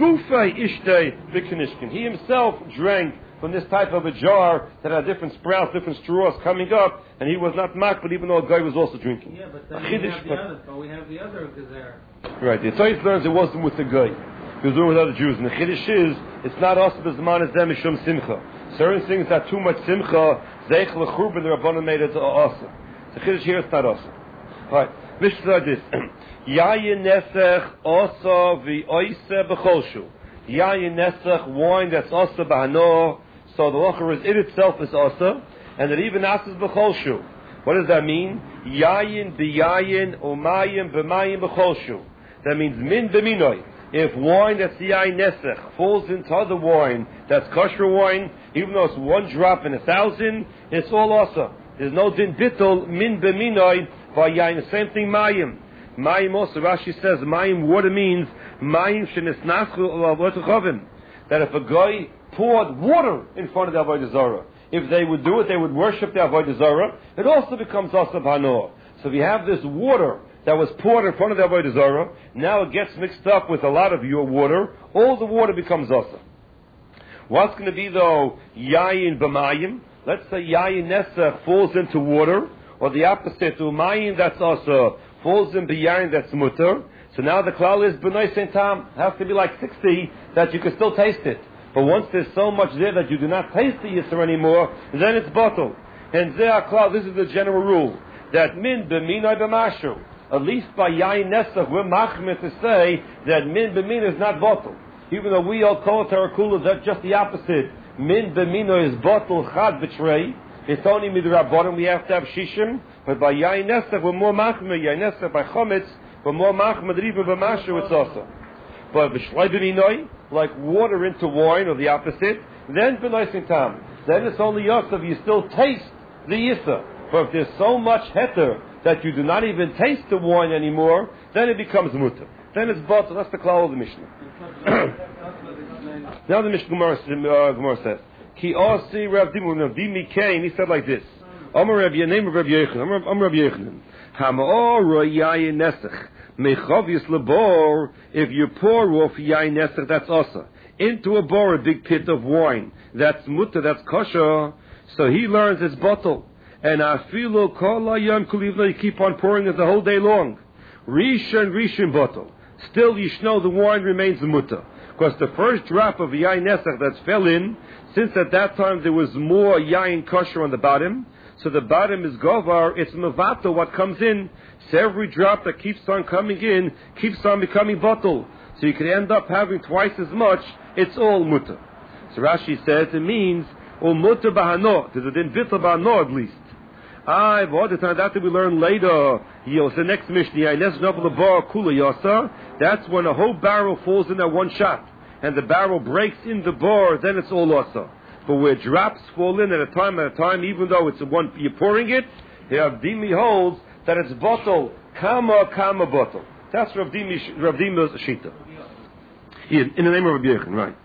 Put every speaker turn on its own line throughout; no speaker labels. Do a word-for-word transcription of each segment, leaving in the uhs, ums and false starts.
Gufay Ishtay B'Kanishkin. He himself drank from this type of a jar that had different sprouts, different straws coming up, and he was not mak, but even though a guy was also drinking.
Yeah, but then we have, the other, but we have the other gezer.
Right, the Tzayis learns it wasn't with the guy. He was doing with other Jews. And the Chiddush is, it's not also b'zman as them mishum simcha. Certain things that too much simcha, zeich l'churban, the Rabbanan made it also. The Chiddush here is not also. Right, Mishnah like this. Yayin nesech also v'oise b'cholshu. Yayin nesech, wine that's also b'hano. So the locher is, it itself is also, and it even asks b'cholshu. What does that mean? Yayin b'yayin umayim b'mayim b'cholshu. That means min b'minoi. If wine that's yayin nesech falls into other wine that's kosher wine, even though it's one drop in a thousand, it's all also. There's no din bittul min b'minoi by yayin. The same thing mayim. Mayim also, Rashi says, mayim water means mayim shenisnachu l'avotachavim. That if a guy poured water in front of the Avodah Zarah, if they would do it, they would worship the Avodah Zarah, it also becomes asab hanor. So if you have this water that was poured in front of the Avodah Zarah, now it gets mixed up with a lot of your water, all the water becomes asab. What's going to be though yayin b'mayim? Let's say yayin nesach falls into water, or the opposite, umayim that's also falls in b'yayin that's mutter. So now the klal is b'nai sein tam. It has to be like sixty that you can still taste it. But once there's so much there that you do not taste the yisr anymore, then it's bottled. And zeh klal, this is the general rule, that min b'minoi b'mashu. At least by yayin nesach, we're machmir to say that min b'min is not bottled. Even though we all call it tarakula, that's just the opposite. Min b'minoi is bottled chad b'trei. It's only midrabanan, we have to have shishim. But by yayin nesach, we're more machmir. Yayin nesach, by chometz, we're more machmir, even b'mashu, it's also. But b'shloi b'minoi, like water into wine, or the opposite, then b'nai tam. Then it's only yosef, you still taste the yisr. But if there's so much heter that you do not even taste the wine anymore, then it becomes mutter. Then it's bottled. That's the klal of the Mishnah. Now the Mishnah Gemara, uh, Gemara says, Ki osi Rav Dimu, Rav Dimi came, he said like this, Amar Rav Yenem of Rav Yechanan, Amar Rav Yechanan, Hamaor yayin nesach. Mechavius lebor, if you pour off yayin nesach, that's also into a bor, a big pit of wine, that's mutter, that's kosher. So he learns it's bottle, and afilu kol hayom kulivna, you keep on pouring it the whole day long. Rishon rishon bottle, still you know the wine remains mutter, because the first drop of yayin nesach that fell in, since at that time there was more yayin kosher on the bottom. So the bottom is govar, it's mevato, what comes in. So every drop that keeps on coming in, keeps on becoming bottle. So you can end up having twice as much, it's all mutter. So Rashi says it means, all mutter bahano, there's a din bitl bahano at least. Ah, but the time that we learn later, it's the next Mishnah, that's when a whole barrel falls in at one shot, and the barrel breaks in the bar, then it's all also. But where drops fall in at a time at a time, even though it's one you're pouring it, Rav Dimi holds that it's bottle, kama kama bottle. That's Rav Dimi, Rav Dimi's shita. In, in the name of Rabbi Yechon, right?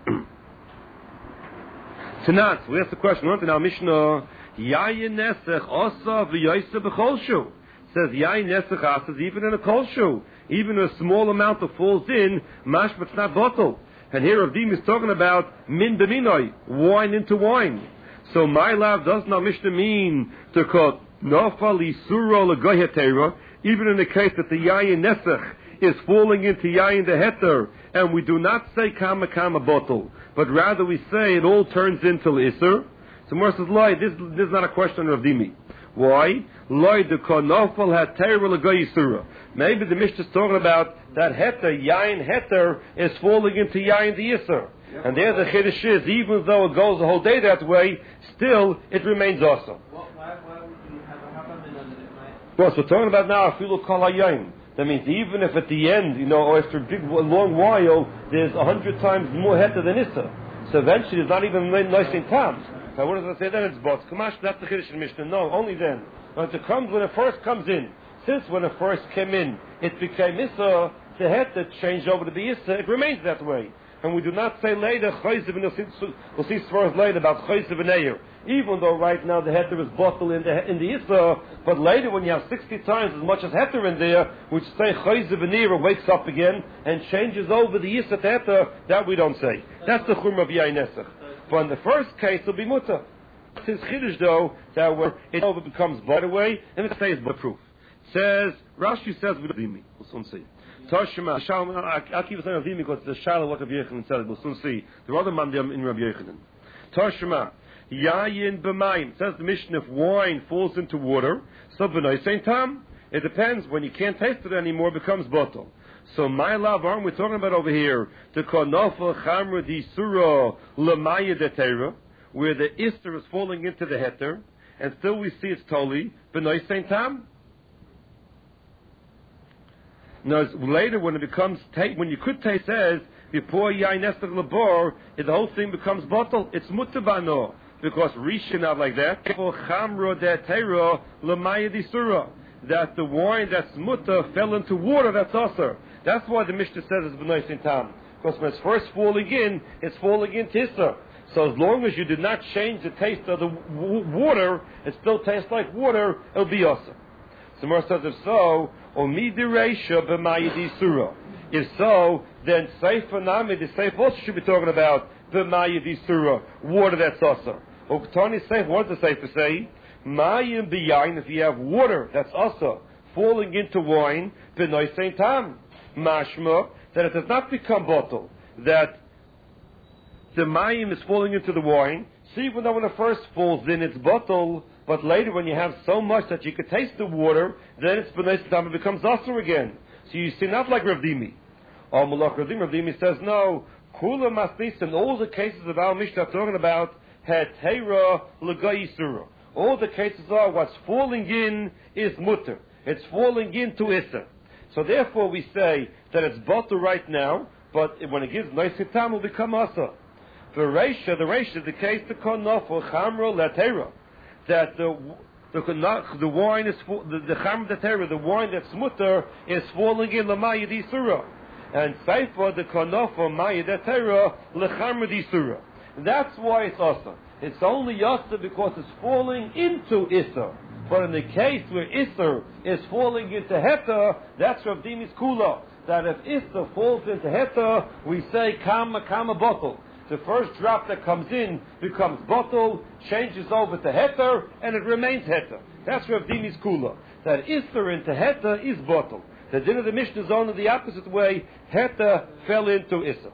Tonight, we ask the question. We're in our Mishnah. Yayin nesech osa v'yoyse b'cholshu. Says yayin nesech asas even in a kolshu, even a small amount that falls in, mash but it's not bottle. And here Rav Dim is talking about min b'minoi, wine into wine. So my love does not Mishnah mean to call nofal isuro legoyetera, even in the case that the yayin nesech is falling into yayin the heter, and we do not say kama kama bottle, but rather we say it all turns into iser. So Mor says, Loi, this, this is not a question of Dimi. Why? Loi de konofal hat teira legoyisura. Maybe the Mishnah is talking about that heter, yayin heter, is falling into yayin the iser. Yeah, and there the chiddush is, even though it goes the whole day that way, still it remains awesome.
Well, why, why would you have a happen on it?
Well, so we're talking about now afilu kol hayayin. That means even if at the end, you know, or after a big, a long while, there's a hundred times more heter than iser. So eventually, there's not even nice in times. Now, what does it say then? It's bots. Kamash, that's the chiddush in Mishnah. No, only then. When it comes, when it first comes in, since when it first came in, it became iser. The heter changed over to be iser. It remains that way. and we do not say later, Chayzev, and we'll see Svar's later about Chayzev and Eir. Even though right now the heter is bottled in the, in the Issa, but later when you have sixty times as much as heter in there, which say Chayzev and Eir wakes up again and changes over the Issa to heter, that we don't say. That's the Chum of Yain Nesach. But in the first case, it'll be Mutter. It's his Chiddush though, that where it over becomes by the way, and it says by proof. Says, Rashi says, we'll soon see. Toshima, I'll keep it saying Avimi because the Shala what Rabbi Yechanan said, we'll soon see. There are other mandim in Rabbi Yechanan. Toshima, Yayin b'mayim, says the Mishnah, if wine falls into water, so b'nai same time, it depends, when you can't taste it anymore, it becomes bottle. So my love, aren't we talking about over here, the konofa chamra di surah l'maya detera, where the ister is falling into the heter, and still we see it's totally b'nai same time? Now, later when it becomes, when you could taste says, you pour yain nesach labor, the whole thing becomes bottle. It's mutabano. Because Rishon not like that. That the wine that's muta fell into water that's usher. That's why the Mishnah says it's b'nai in tam. Because when it's first falling in, it's falling in tissa. So as long as you did not change the taste of the w- water, it still tastes like water, it'll be usher. So Mar says if so, omidireisha b'mayidi surah. If so, then Sefer Nami, the Sefer also should be talking about b'mayidi surah, water that's usher. Uktani Sefer, what does the Sefer say? Mayim b'yayin, if you have water that's usher falling into wine, b'noi same time. Mashma, that it does not become bottle, that the mayim is falling into the wine. See, even though when it first falls in, it's bottle, but later when you have so much that you can taste the water, then it's b'nei stam, it becomes usher again. So you see, not like Rav Dimi. Or Malach Rav Dimi, Rav Dimi says, no, Kula Masnis, in all the cases of our Mishnah talking about, had Teira L'gai Surah. All the cases are, what's falling in is mutter. It's falling into Issa. So therefore we say that it's bottle right now, but when it gives nice hitam, it will become asa. The reisha, the reisha is the case to konof or chamra latera, that the the the wine is the the chamra latera, the wine that's mutter is falling in l'maya di surah, and seifa the konof or maya latera lechamra di surah. That's why it's asa. It's only asa because it's falling into issa. But in the case where Isser is falling into Heta, that's Rav Dimi's Kula. That if Isser falls into Heta, we say Kama Kama bottle. The first drop that comes in becomes bottle, changes over to Heta, and it remains Heta. That's Rav Dimi's Kula. That Isser into Heta is bottle. The din of the Mishnah is only the opposite way. Heta fell into Isser.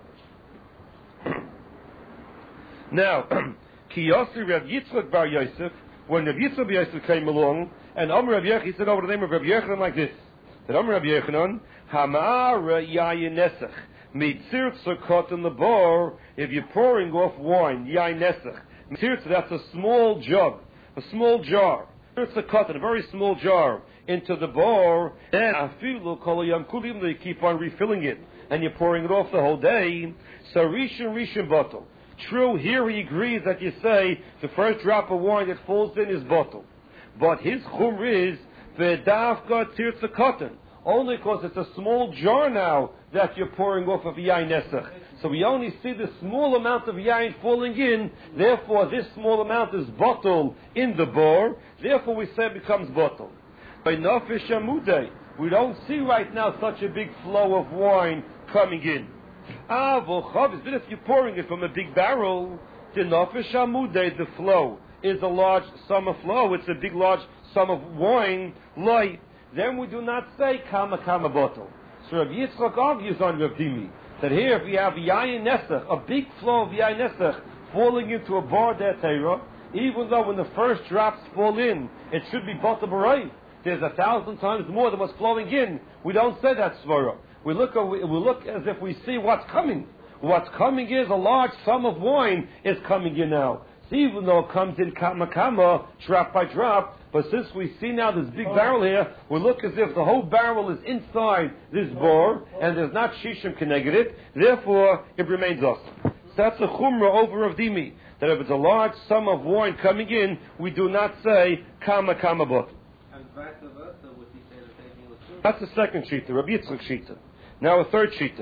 Now, Kiyosi Rav Yitzchak Bar Yosef, when Rav Yitzchak Bar Yosef came along, and Amr Rav Yechon, he said over the name of Rav Yechanan like this. That Amr Rav Yechanan, Hamara Yayin Nesach, Mitzirtza Kotan Labor, if you're pouring off wine, Yayin Nesach. Mitzirtza, that's a small jug, a small jar. Mitzirtza Kotan, a very small jar, into the bar, then Afilu Kol Yom Kulim, they keep on refilling it, and you're pouring it off the whole day. So Rishon Rishon bottle. True, here he agrees that you say the first drop of wine that falls in is bottle. But his chumr is v'davka tirtza cotton, only because it's a small jar now that you're pouring off of yain nesach. So we only see the small amount of yain falling in, therefore this small amount is bottle in the bar, therefore we say it becomes bottle. By nafish amudei, we don't see right now such a big flow of wine coming in. Ah, v'chavis, but if you're pouring it from a big barrel, the nafish amudei, the flow is a large sum of flow, it's a big large sum of wine, light, then we do not say kama kama bottle. So Rav Yitzchak argues on Rav Dimi, that here if we have yayin nesach, a big flow of yayin nesach falling into a bar der teira, even though when the first drops fall in, it should be bottle b'rei, there's a thousand times more than what's flowing in, we don't say that svara. We look, we look as if we see what's coming. What's coming is a large sum of wine is coming in now. So even though it comes in kama kama, drop by drop, but since we see now this big barrel here, we look as if the whole barrel is inside this bar, and there's not shishim connected it, therefore it remains us. So that's a chumrah over of Dimi, that if it's a large sum of wine coming in, we do not say kama kama bot.
And vice versa, would he say the same thing with food?
That's the second shita, Rabbi Yitzchak shita. Now a third shita.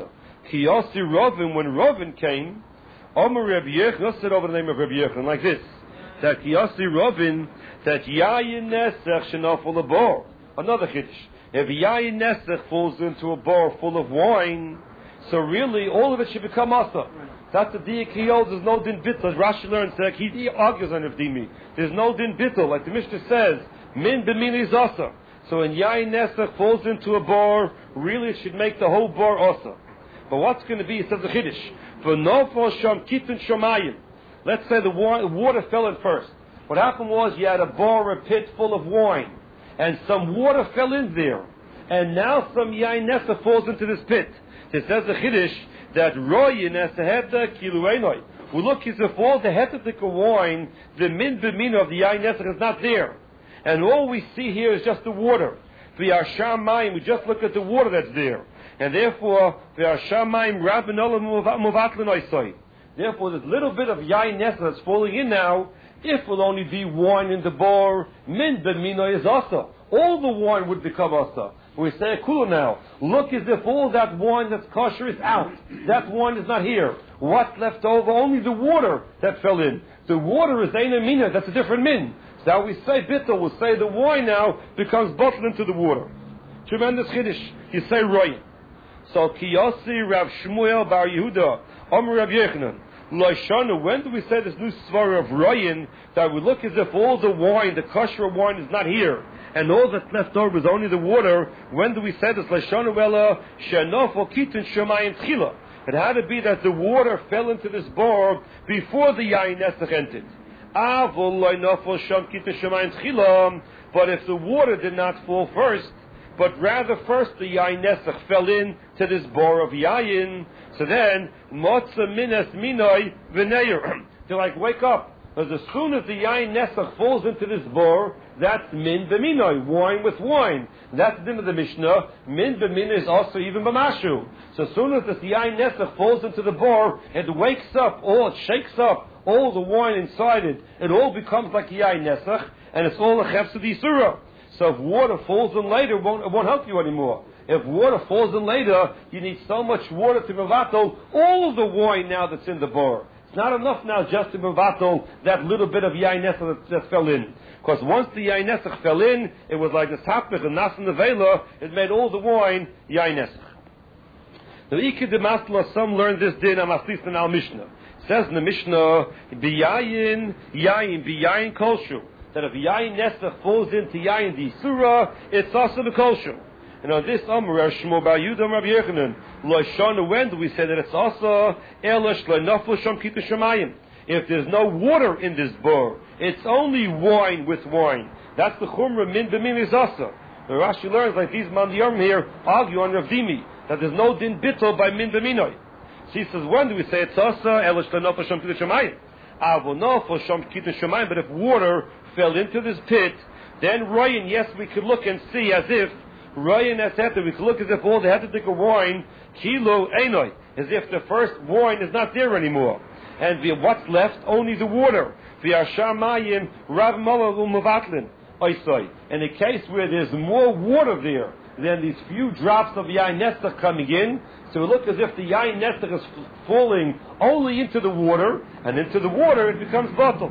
Kiyasi Rovin, when Rovin came, Omer Rabbi Yechon, let's sit over the name of Rabbi Yechon, like this. That Kiyasi Rovin, that Yayin Nesach Shenafal a bar. Another Chiddush. If Yayin Nesach falls into a bar full of wine, so really all of it should become Asa. That's the Diya Kiyol, there's no Din Bittel. Rashi learns that he argues on Evdimi. There's no Din Bittel, like the Mishnah says, Min B'min is Asa. So when Yayin Nesach falls into a bar, really it should make the whole bar Asa. But what's going to be, it says the Chiddush, for Nofo Sham Kitun Shomayim. Let's say the water fell in first. What happened was you had a bar, a pit full of wine, and some water fell in there, and now some Yayin Nesach falls into this pit. It says the Chiddush that Royin Nesaheta Kiluenoi. We look as if all the hetetic wine, the min b'min of the Yayin Nesach is not there. And all we see here is just the water. V'yasham mayim, we just look at the water that's there. And therefore, v'yasham mayim rabin olam muvatlin oisoi. Therefore, this little bit of Yayin Nesach that's falling in now, if will only be wine in the bar, min b'mino is asa. All the wine would become asa. We say kula now. Look as if all that wine that's kosher is out. That wine is not here. What's left over? Only the water that fell in. The water is eina mina. That's a different min. So now we say bittul. We'll say the wine now becomes bottled into the water. Tremendous chiddush. You say roy. So kiyasi Rav Shmuel bar Yehuda Omer Rav Yechanan. Loishanu, when do we say this new svara of royin that we look as if all the wine, the kosher wine, is not here, and all that's left over is only the water? When do we say this? Loishanu ela shenofo kitun shemayim tchila. It had to be that the water fell into this bar before the yayin nesach entered. Avol loinofo sham kitun shemayim tchila. But if the water did not fall first, but rather first the yayin nesach fell in to this bar of yayin, so then motza minas minoi v'neir. They're like, wake up, because as soon as the yayin nesach falls into this bar, that's min b'minoi, wine with wine. That's the din of the Mishnah. Min b'minoi is also even b'mashu. So as soon as this yayin nesach falls into the bar, it wakes up, all it shakes up all the wine inside it. It all becomes like yayin nesach, and it's all a chefs of the Yisura. So if water falls in later, it won't, it won't help you anymore. If water falls in later, you need so much water to mevatel all of the wine now that's in the bar. It's not enough now just to mevatel that little bit of yayin nesach that, that fell in. Because once the yayin nesach fell in, it was like this hapich and nas and nevela, it made all the wine yayin nesach. The Iked de Masla, some learn this din amaslis and al Mishnah. It says in the Mishnah, biyayin, yayin, biyayin kolshu. That if yayin nesach falls into yayin di surah, it's also the kolshu. And on this Amr Rav Shmuel bar Yehuda Rabbi Yechanan, Loishanu, when do we say that it's also Elash Loinafel Sham Kitun Shemayim? If there's no water in this bar, it's only wine with wine. That's the Chumrah min b'min is also. The Rashi learns like these Mandiyam here argue on Rav Dimi that there's no din bittul by min b'minoi. So he says, when do we say it's also Elash Loinafel Sham Kitun Shemayim? Avonafel Sham Kitun Shemayim. But if water fell into this pit, then Ryan, yes, we could look and see as if Ryan Aseta, we could look as if all the hetetic wine, kilo enoi, as if the first wine is not there anymore. And the, what's left? Only the water. V'yashamayim rav malalu mavatlin oisoi. In a case where there's more water there than these few drops of yayin nesach coming in, so we look as if the yayin nesach is falling only into the water, and into the water it becomes bottle.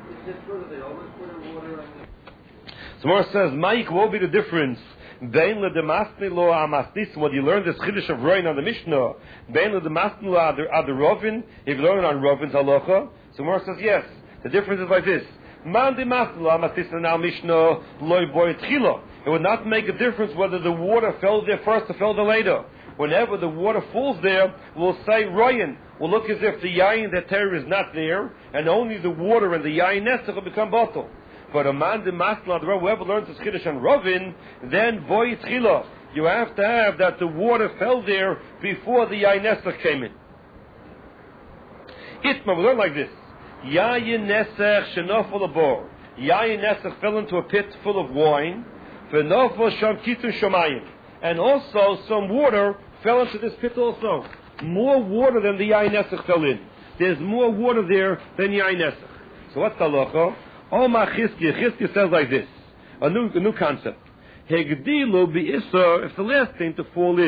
So Mor says, Mike, what will be the difference? Bein le demasni lo amasnis. When you learn this chiddush of Roin on the Mishnah, bein le demasni lo ad the Rovin. If you learn on Rovin's halacha, so Mor says yes. The difference is like this: man demasni lo amasnis in our Mishnah loy boy tchila. It would not make a difference whether the water fell there first or fell there later. Whenever the water falls there, we'll say Royan. We'll look as if the yayin that terror is not there, and only the water and the yayin nesach will become bottle. But a man de masla, whoever learns this chiddush on Rovin, then boy tchila. You have to have that the water fell there before the yayin nesach came in. Itma, we learn like this: yayin nesach shenofel abor. Yayin nesach fell into a pit full of wine. V'nofel sham kitun shomayim, and also some water fell into this pit also. More water than the yayin nesach fell in. There's more water there than yayin nesach. So what's the halacha? Oma Chizkiah, Chizkiah says like this, a new, a new concept. Hegdilu bi isser, if the last thing to fall in